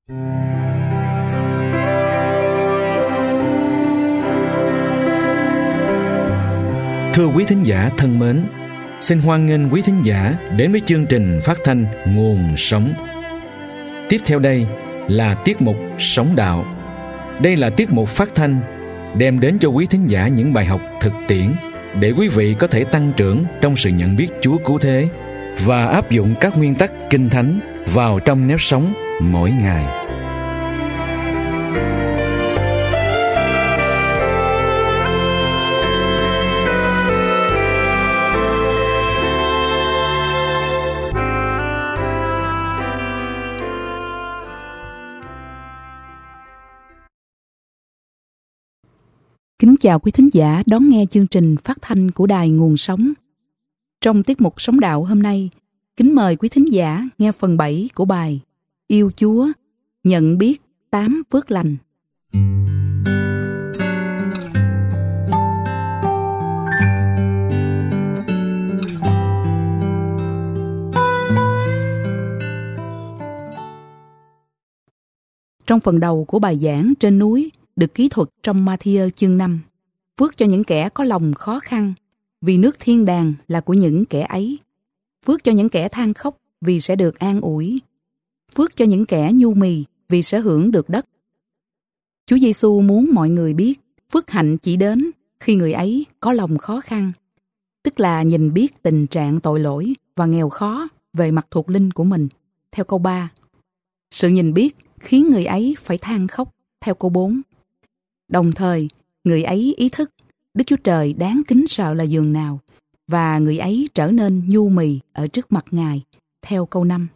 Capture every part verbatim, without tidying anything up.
Thưa quý thính giả thân mến, xin hoan nghênh quý thính giả đến với chương trình phát thanh Nguồn Sống. Tiếp theo đây là tiết mục Sống Đạo. Đây là tiết mục phát thanh đem đến cho quý thính giả những bài học thực tiễn để quý vị có thể tăng trưởng trong sự nhận biết Chúa cứu thế và áp dụng các nguyên tắc Kinh Thánh vào trong nếp sống mỗi ngày. Kính chào quý thính giả đón nghe chương trình phát thanh của Đài Nguồn Sống. Trong tiết mục Sống Đạo hôm nay, kính mời quý thính giả nghe phần bảy của bài Yêu Chúa, nhận biết tám phước lành. Trong phần đầu của bài giảng trên núi được ký thuật trong Ma-thi-ơ chương năm, phước cho những kẻ có lòng khó khăn, vì nước thiên đàng là của những kẻ ấy. Phước cho những kẻ than khóc, vì sẽ được an ủi. Phước cho những kẻ nhu mì, vì sẽ hưởng được đất. Chúa Giêsu muốn mọi người biết, phước hạnh chỉ đến khi người ấy có lòng khó khăn, tức là nhìn biết tình trạng tội lỗi và nghèo khó về mặt thuộc linh của mình, theo câu ba. Sự nhìn biết khiến người ấy phải than khóc, theo câu bốn. Đồng thời, người ấy ý thức Đức Chúa Trời đáng kính sợ là giường nào, và người ấy trở nên nhu mì ở trước mặt Ngài, theo câu năm.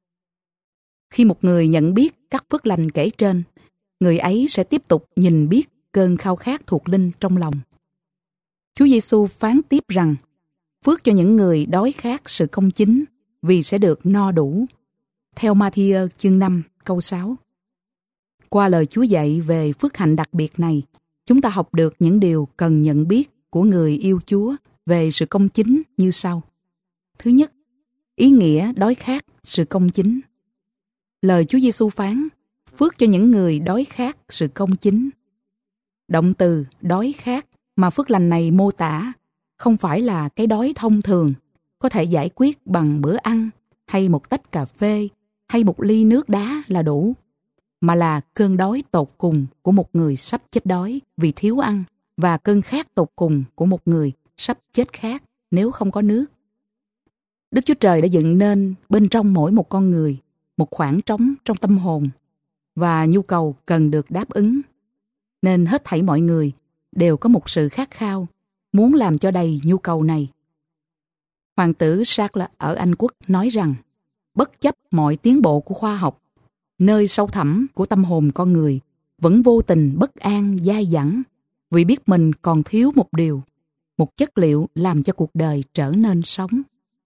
Khi một người nhận biết các phước lành kể trên, người ấy sẽ tiếp tục nhìn biết cơn khao khát thuộc linh trong lòng. Chúa Giêsu phán tiếp rằng, phước cho những người đói khát sự công chính, vì sẽ được no đủ, theo Ma-thi-ơ chương năm, câu sáu. Qua lời Chúa dạy về phước hạnh đặc biệt này, chúng ta học được những điều cần nhận biết của người yêu Chúa về sự công chính như sau. Thứ nhất, ý nghĩa đói khát sự công chính. Lời Chúa Giêsu phán, phước cho những người đói khát sự công chính. Động từ đói khát mà phước lành này mô tả không phải là cái đói thông thường, có thể giải quyết bằng bữa ăn, hay một tách cà phê, hay một ly nước đá là đủ, mà là cơn đói tột cùng của một người sắp chết đói vì thiếu ăn, và cơn khát tột cùng của một người sắp chết khát nếu không có nước. Đức Chúa Trời đã dựng nên bên trong mỗi một con người một khoảng trống trong tâm hồn, và nhu cầu cần được đáp ứng. Nên hết thảy mọi người đều có một sự khát khao, muốn làm cho đầy nhu cầu này. Hoàng tử Charles ở Anh Quốc nói rằng, bất chấp mọi tiến bộ của khoa học, nơi sâu thẳm của tâm hồn con người vẫn vô tình bất an dai dẳng, vì biết mình còn thiếu một điều, một chất liệu làm cho cuộc đời trở nên sống.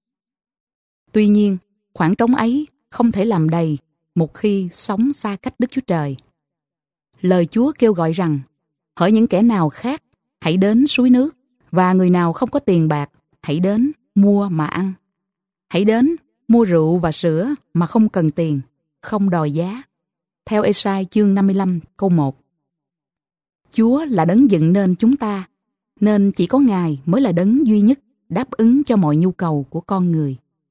Tuy nhiên, khoảng trống ấy không thể làm đầy một khi sống xa cách Đức Chúa Trời. Lời Chúa kêu gọi rằng, hỡi những kẻ nào khát, hãy đến suối nước, và người nào không có tiền bạc, hãy đến mua mà ăn. Hãy đến mua rượu và sữa mà không cần tiền, không đòi giá. Theo Ê-sai chương năm mươi lăm câu một. Chúa là đấng dựng nên chúng ta, nên chỉ có Ngài mới là đấng duy nhất đáp ứng cho mọi nhu cầu của con người.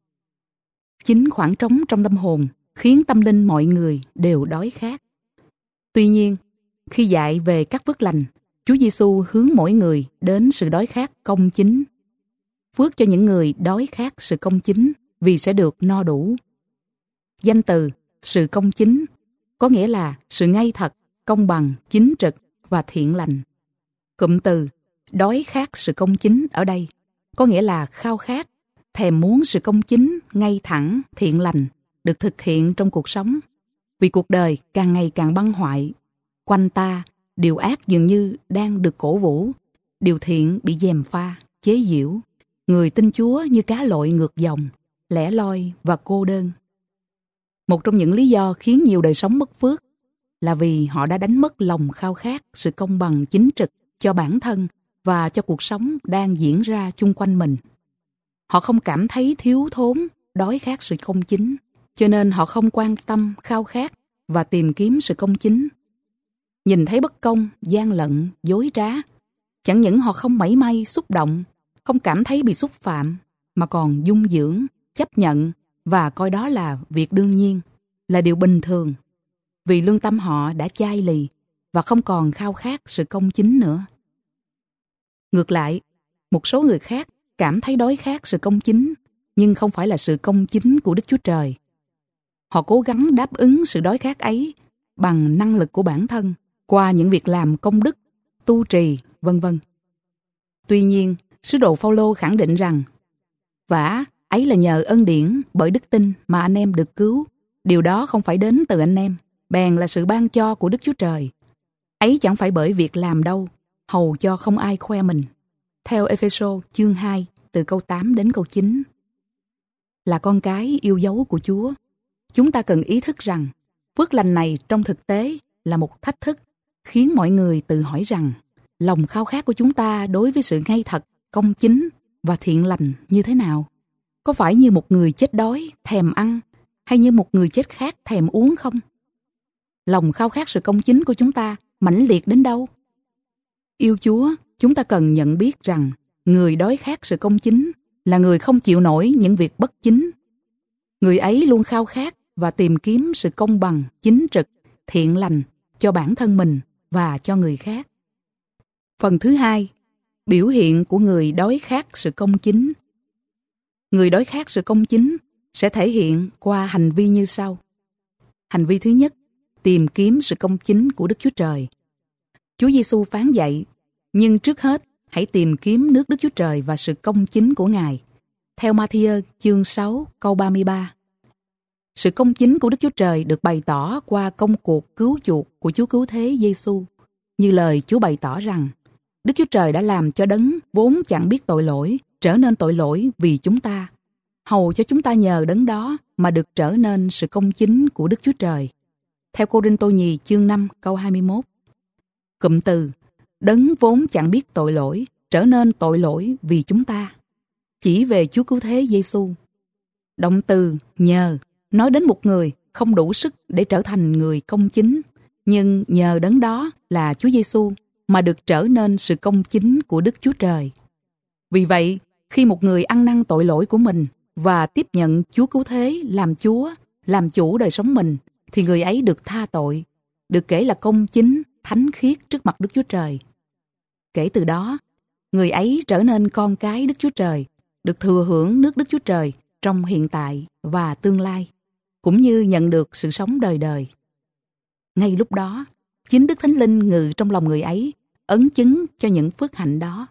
Chính khoảng trống trong tâm hồn khiến tâm linh mọi người đều đói khát. Tuy nhiên, khi dạy về các phước lành, Chúa Giêsu hướng mỗi người đến sự đói khát công chính. Phước cho những người đói khát sự công chính, vì sẽ được no đủ. Danh từ sự công chính có nghĩa là sự ngay thật, công bằng, chính trực và thiện lành. Cụm từ đói khát sự công chính ở đây có nghĩa là khao khát, thèm muốn sự công chính, ngay thẳng, thiện lành được thực hiện trong cuộc sống. Vì cuộc đời càng ngày càng băng hoại, quanh ta điều ác dường như đang được cổ vũ, điều thiện bị gièm pha, chế giễu. Người tin Chúa như cá lội ngược dòng, lẻ loi và cô đơn. Một trong những lý do khiến nhiều đời sống mất phước là vì họ đã đánh mất lòng khao khát sự công bằng chính trực cho bản thân và cho cuộc sống đang diễn ra chung quanh mình. Họ không cảm thấy thiếu thốn, đói khát sự công chính, cho nên họ không quan tâm khao khát và tìm kiếm sự công chính. Nhìn thấy bất công, gian lận, dối trá, chẳng những họ không mảy may xúc động, không cảm thấy bị xúc phạm, mà còn dung dưỡng, chấp nhận và coi đó là việc đương nhiên, là điều bình thường, vì lương tâm họ đã chai lì và không còn khao khát sự công chính nữa. Ngược lại, một số người khác cảm thấy đói khát sự công chính, nhưng không phải là sự công chính của Đức Chúa Trời. Họ cố gắng đáp ứng sự đói khát ấy bằng năng lực của bản thân, qua những việc làm công đức, tu trì, vân vân. Tuy nhiên, sứ đồ Phao-lô khẳng định rằng, vả ấy là nhờ ân điển bởi đức tin mà anh em được cứu. Điều đó không phải đến từ anh em, bèn là sự ban cho của Đức Chúa Trời. Ấy chẳng phải bởi việc làm đâu, hầu cho không ai khoe mình. Theo Ê-phê-sô chương hai, từ câu tám đến câu chín. Là con cái yêu dấu của Chúa, chúng ta cần ý thức rằng phước lành này trong thực tế là một thách thức, khiến mọi người tự hỏi rằng lòng khao khát của chúng ta đối với sự ngay thật, công chính và thiện lành như thế nào? Có phải như một người chết đói, thèm ăn, hay như một người chết khát, thèm uống không? Lòng khao khát sự công chính của chúng ta mãnh liệt đến đâu? Yêu Chúa, chúng ta cần nhận biết rằng người đói khát sự công chính là người không chịu nổi những việc bất chính. Người ấy luôn khao khát và tìm kiếm sự công bằng, chính trực, thiện lành cho bản thân mình và cho người khác. Phần thứ hai, biểu hiện của người đói khát sự công chính. Người đói khát sự công chính sẽ thể hiện qua hành vi như sau. Hành vi thứ nhất, tìm kiếm sự công chính của Đức Chúa Trời. Chúa Giêsu phán dạy, nhưng trước hết hãy tìm kiếm nước Đức Chúa Trời và sự công chính của Ngài. Theo Ma-thi-ơ chương sáu câu ba mươi ba. Sự công chính của Đức Chúa Trời được bày tỏ qua công cuộc cứu chuộc của Chúa Cứu Thế Giêsu, như lời Chúa bày tỏ rằng Đức Chúa Trời đã làm cho đấng vốn chẳng biết tội lỗi trở nên tội lỗi vì chúng ta, hầu cho chúng ta nhờ đấng đó mà được trở nên sự công chính của Đức Chúa Trời. Theo Cô-rinh-tô nhì chương năm câu hai mươi mốt. Cụm từ đấng vốn chẳng biết tội lỗi trở nên tội lỗi vì chúng ta chỉ về Chúa Cứu Thế Giêsu. Động từ nhờ nói đến một người không đủ sức để trở thành người công chính, nhưng nhờ đấng đó là Chúa Giêsu mà được trở nên sự công chính của Đức Chúa Trời. Vì vậy, khi một người ăn năn tội lỗi của mình và tiếp nhận Chúa Cứu Thế làm Chúa, làm chủ đời sống mình, thì người ấy được tha tội, được kể là công chính, thánh khiết trước mặt Đức Chúa Trời. Kể từ đó, người ấy trở nên con cái Đức Chúa Trời, được thừa hưởng nước Đức Chúa Trời trong hiện tại và tương lai, cũng như nhận được sự sống đời đời. Ngay lúc đó, chính Đức Thánh Linh ngự trong lòng người ấy, ấn chứng cho những phước hạnh đó.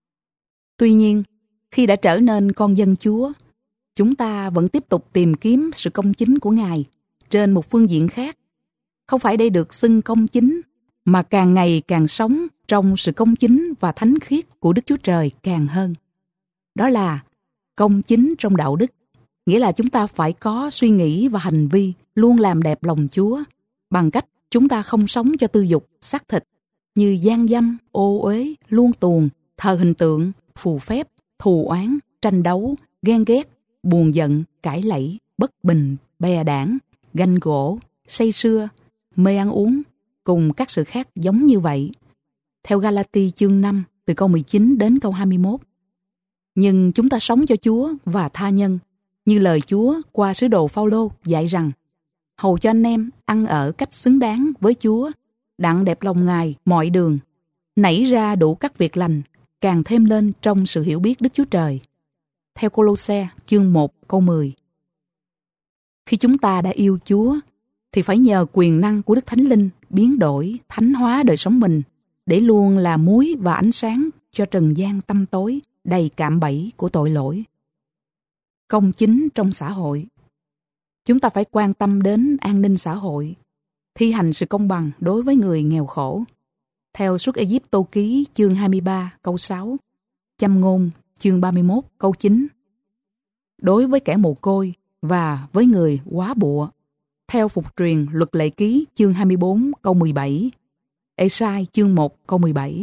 Tuy nhiên, khi đã trở nên con dân Chúa, chúng ta vẫn tiếp tục tìm kiếm sự công chính của Ngài trên một phương diện khác. Không phải để được xưng công chính, mà càng ngày càng sống trong sự công chính và thánh khiết của Đức Chúa Trời càng hơn. Đó là công chính trong đạo đức, nghĩa là chúng ta phải có suy nghĩ và hành vi luôn làm đẹp lòng Chúa, bằng cách chúng ta không sống cho tư dục, xác thịt, như gian dâm, ô uế, luông tuồng, thờ hình tượng, phù phép, thù oán, tranh đấu, ghen ghét, buồn giận, cãi lẫy, bất bình, bè đảng, ganh gỗ, say sưa, mê ăn uống, cùng các sự khác giống như vậy. Theo Ga-la-ti chương năm, từ câu mười chín đến câu hai mươi mốt. Nhưng chúng ta sống cho Chúa và tha nhân, như lời Chúa qua sứ đồ Phao-lô dạy rằng, hầu cho anh em ăn ở cách xứng đáng với Chúa, đặng đẹp lòng Ngài mọi đường, nảy ra đủ các việc lành, càng thêm lên trong sự hiểu biết Đức Chúa Trời. Theo Cô-lô-se chương một câu mười. Khi chúng ta đã yêu Chúa, thì phải nhờ quyền năng của Đức Thánh Linh biến đổi, thánh hóa đời sống mình, để luôn là muối và ánh sáng cho trần gian tăm tối, đầy cạm bẫy của tội lỗi. Công chính trong xã hội. Chúng ta phải quan tâm đến an ninh xã hội, thi hành sự công bằng đối với người nghèo khổ. Theo Xuất Ê-díp-tô ký chương hai mươi ba câu sáu, Châm ngôn chương ba mươi mốt câu chín. Đối với kẻ mồ côi và với người góa bụa. Theo Phục truyền Luật Lệ Ký chương hai mươi bốn câu mười bảy, Ê-sai chương một câu mười bảy.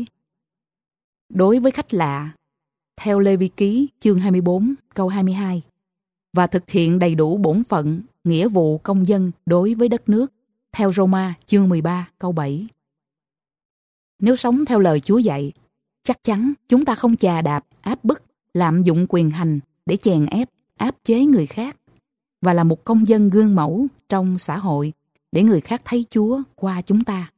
Đối với khách lạ, theo Lê-vi Ký chương hai mươi bốn câu hai mươi hai, và thực hiện đầy đủ bổn phận, nghĩa vụ công dân đối với đất nước. theo Roma chương mười ba câu bảy. Nếu sống theo lời Chúa dạy, chắc chắn chúng ta không chà đạp, áp bức, lạm dụng quyền hành để chèn ép, áp chế người khác và là một công dân gương mẫu trong xã hội để người khác thấy Chúa qua chúng ta.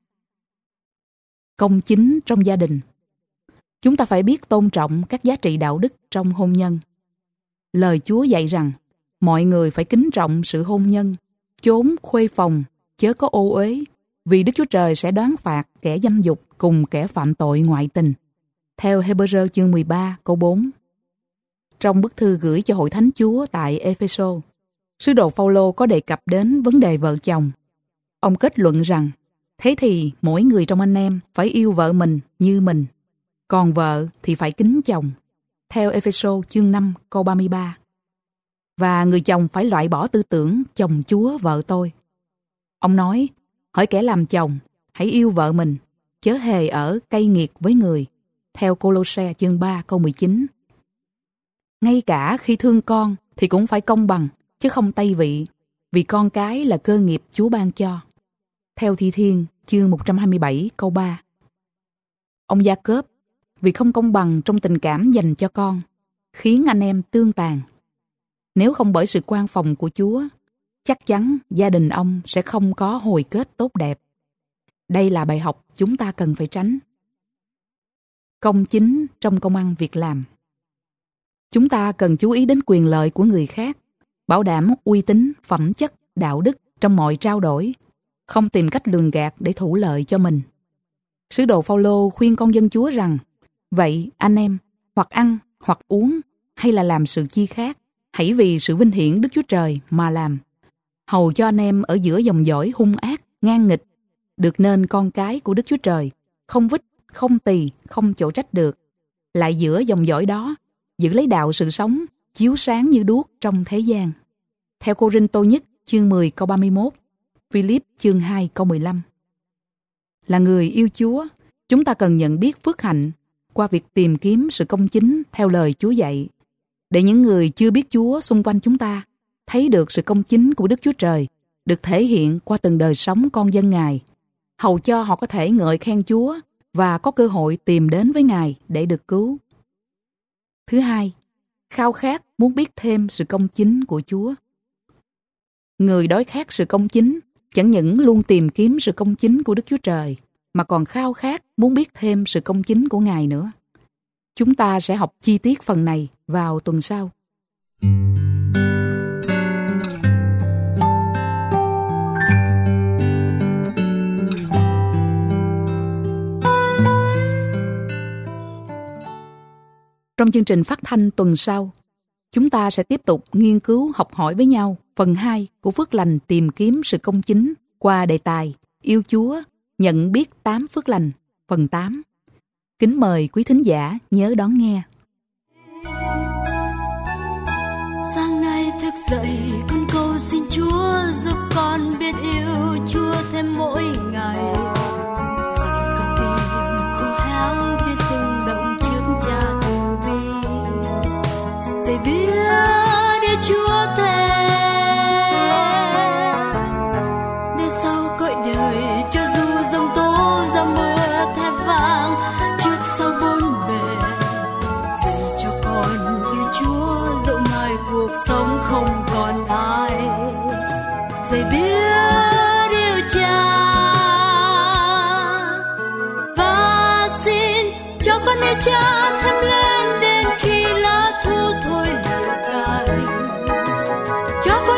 Công chính trong gia đình. Chúng ta phải biết tôn trọng các giá trị đạo đức trong hôn nhân. Lời Chúa dạy rằng mọi người phải kính trọng sự hôn nhân, chốn khuê phòng, chớ có ô uế, vì Đức Chúa Trời sẽ đoán phạt kẻ dâm dục cùng kẻ phạm tội ngoại tình. Theo Hebrew chương mười ba câu bốn. Trong bức thư gửi cho hội thánh Chúa tại Epheso, sứ đồ Phaolô có đề cập đến vấn đề vợ chồng. Ông kết luận rằng, thế thì mỗi người trong anh em phải yêu vợ mình như mình, còn vợ thì phải kính chồng. Theo Epheso chương năm câu ba mươi ba. Và người chồng phải loại bỏ tư tưởng chồng chúa vợ tôi. Ông nói, hỡi kẻ làm chồng, hãy yêu vợ mình, chớ hề ở cay nghiệt với người. Theo Cô-lô-se chương ba câu mười chín. Ngay cả khi thương con thì cũng phải công bằng, chứ không tây vị, vì con cái là cơ nghiệp Chúa ban cho. Theo Thi Thiên chương một trăm hai mươi bảy câu ba. Ông Gia-cớp, vì không công bằng trong tình cảm dành cho con, khiến anh em tương tàn. Nếu không bởi sự quan phòng của Chúa, chắc chắn gia đình ông sẽ không có hồi kết tốt đẹp. Đây là bài học chúng ta cần phải tránh. Công chính trong công ăn việc làm. Chúng ta cần chú ý đến quyền lợi của người khác, bảo đảm uy tín, phẩm chất, đạo đức trong mọi trao đổi, không tìm cách lường gạt để thủ lợi cho mình. Sứ đồ Phaolô khuyên con dân Chúa rằng, vậy anh em, hoặc ăn, hoặc uống, hay là làm sự chi khác, hãy vì sự vinh hiển Đức Chúa Trời mà làm. Hầu cho anh em ở giữa dòng dõi hung ác, ngang nghịch, được nên con cái của Đức Chúa Trời, không vích, không tỳ, không chỗ trách được. Lại giữa dòng dõi đó, giữ lấy đạo sự sống, chiếu sáng như đuốc trong thế gian. Theo Cô-rinh-tô nhất chương mười câu ba mươi mốt, Philip chương hai câu mười lăm. Là người yêu Chúa, chúng ta cần nhận biết phước hạnh qua việc tìm kiếm sự công chính theo lời Chúa dạy, để những người chưa biết Chúa xung quanh chúng ta thấy được sự công chính của Đức Chúa Trời được thể hiện qua từng đời sống con dân Ngài, hầu cho họ có thể ngợi khen Chúa và có cơ hội tìm đến với Ngài để được cứu. Thứ hai, khao khát muốn biết thêm sự công chính của Chúa. Người đói khát sự công chính chẳng những luôn tìm kiếm sự công chính của Đức Chúa Trời, mà còn khao khát muốn biết thêm sự công chính của Ngài nữa. Chúng ta sẽ học chi tiết phần này vào tuần sau. Trong chương trình phát thanh tuần sau, chúng ta sẽ tiếp tục nghiên cứu học hỏi với nhau phần hai của phước lành tìm kiếm sự công chính qua đề tài Yêu Chúa, nhận biết tám phước lành, phần tám. Kính mời quý thính giả nhớ đón nghe. Sáng nay thức dậy con cầu xin Chúa giúp con biết yêu Chúa thêm mỗi ngày. Dạy con tim khô héo biết sinh động trước Cha từ bi. Dạy biết yêu Chúa thêm để sau cõi đời, cho dù giông tố ra mưa thép vàng trước sau bốn bề. Dạy cho con yêu Chúa dẫu mai cuộc sống không còn ai. Dạy biết yêu Cha và xin cho con yêu Cha thêm lên đến khi lá thu thôi lìa cành. Cho